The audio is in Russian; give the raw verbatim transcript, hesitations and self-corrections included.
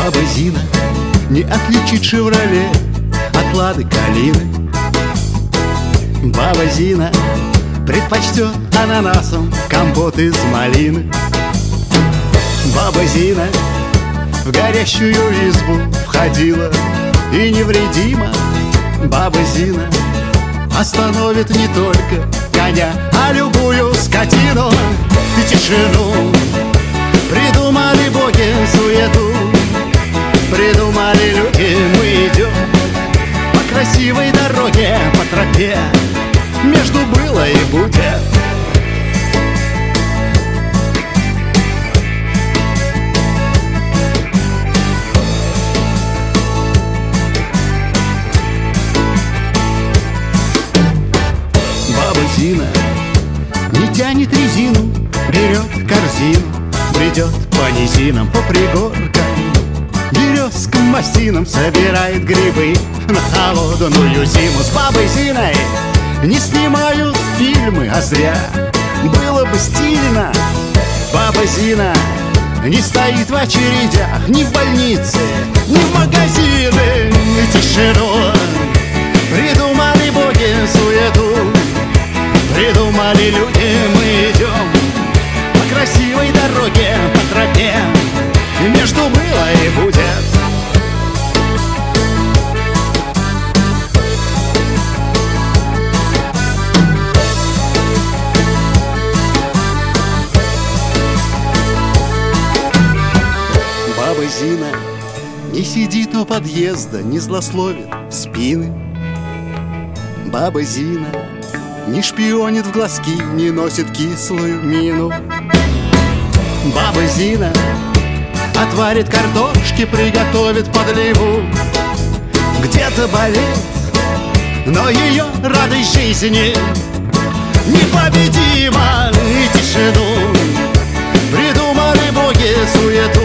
Баба Зина не отличит «Шевроле» от «Лады Калины». Баба Зина предпочтет ананасом компот из малины. Баба Зина в горящую избу входила и невредима. Баба Зина остановит не только коня, а любую скотину. И тишину придумали боги суету, придумали люди, мы идем по красивой дороге, по тропе между было и будет. Баба Зина не тянет резину, берет корзину, бредет по низинам, по пригоркам, березкам, мастинам собирает грибы на холодную зиму. С бабой Зиной не снимают фильмы, а зря, было бы стильно. Баба Зина не стоит в очередях ни в больнице, ни в магазины. Тишину придумали боги суету, придумали люди, мы идем по красивой дороге, по тропе между было и будет. Баба Зина не сидит у подъезда, не злословит в спины. Баба Зина не шпионит в глазки, не носит кислую мину. Баба Зина отварит картошки, приготовит подливу. Где-то болит, но ее радость жизни непобедима. И тишину придумали боги суету,